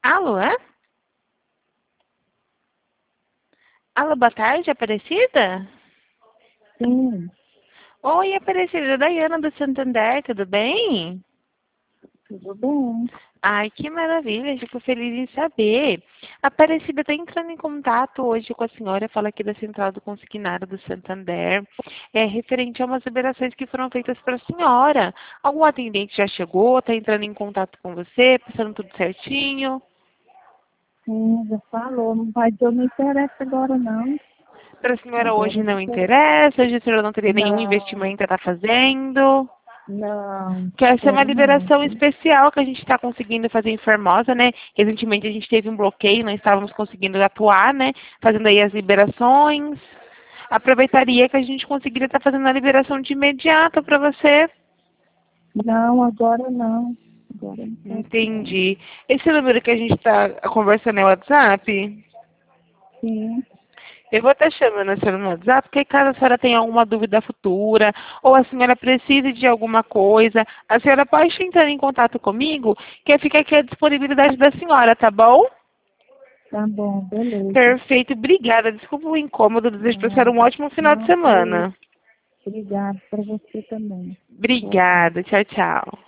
Alô, é? Alô, boa tarde, Aparecida? Sim, Oi, Aparecida, Daiana do Santander, tudo bem? tudo bem. Ai, que maravilha, fico feliz em saber. A Aparecida está entrando em contato hoje com a senhora, fala aqui da Central do Consignado do Santander, referente a umas liberações que foram feitas para a senhora. Algum atendente já chegou, está entrando em contato com você, passando tudo certinho? Sim, já falou. Não vai eu não interessa agora, não. Para a senhora Agora hoje não não interessa. interessa, hoje a senhora não teria nenhum Não, investimento a estar fazendo? não, Que essa é uma agora não. liberação especial que a gente está conseguindo fazer em Formosa, né? Recentemente a gente teve um bloqueio, não estávamos conseguindo atuar, né? Fazendo aí as liberações. Aproveitaria que a gente conseguiria estar fazendo a liberação de imediato para você. Não, agora não. Agora não quero, não. Entendi. Esse número que a gente está conversando é o WhatsApp? Sim, Eu vou estar chamando a senhora no WhatsApp, porque caso a senhora tenha alguma dúvida futura, ou a senhora precise de alguma coisa, a senhora pode entrar em contato comigo, que fica aqui à disponibilidade da senhora, tá bom? tá bom, beleza. Perfeito, obrigada. Desculpa o incômodo, desejo para a senhora um Nada. ótimo final de Não, que é isso. semana. Obrigada para você também. Boa tarde. Obrigada, tchau, tchau.